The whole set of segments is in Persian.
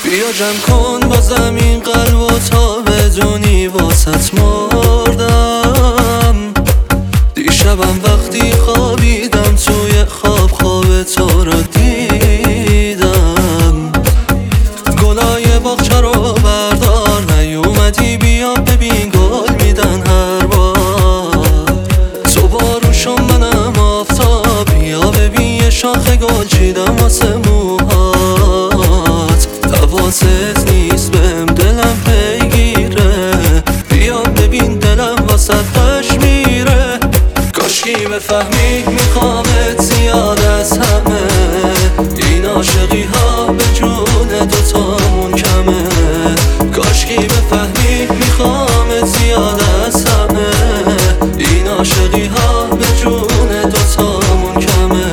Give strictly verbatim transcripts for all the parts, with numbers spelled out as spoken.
بیا جمع کن با زمین قلب و تا بدونی واسط مردم. دیشبم وقتی خوابیدم توی خواب خواب تو رو دیدم. گلای باغچه رو بردار نیومدی بیا ببین گل میدن هر بار. تو باروشم منم آفتاب بیا ببین یه شاخه گل چیدم واسه موهات. حواست نیست بهم دلم پیگیره بیا ببین دلم واسه قش میره. کاشکی بفهمی میخوامت زیاد از همه این عاشقی ها به جون دوتامون کمه. کاشکی بفهمی میخوامت زیاد از همه این عاشقی ها به جون دوتامون کمه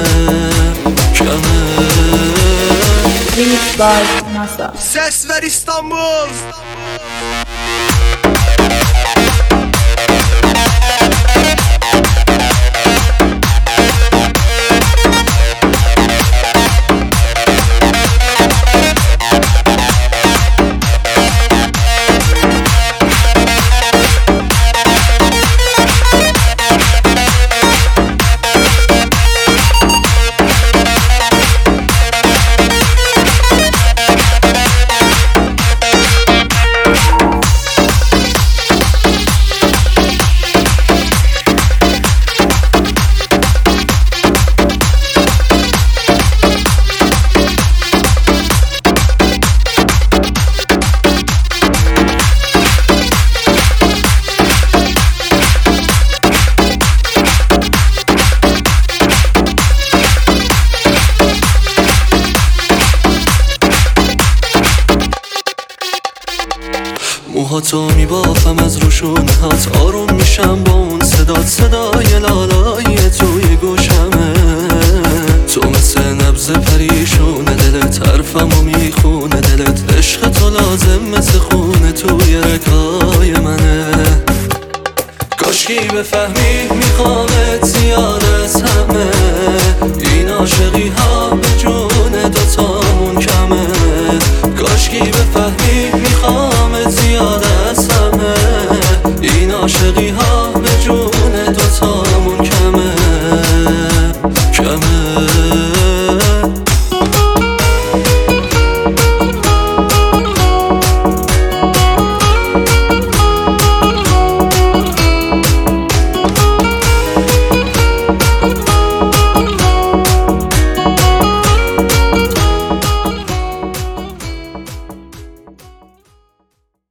کمه. Remix by Nasa. Ses ver İstanbul. موهاتو میبافم از روشونه هات آروم میشم با اون صدات. صدای لالایی توی گوشمه تو مثل نبض پریشونه دلت حرفمو میخونه دلت. عشق تو لازم مثل خونه توی رگای منه. کاشکی بفهمی میخوامت زیاد از همه این عاشقی ها به جون دوتامون کمه. کاشکی بفهمی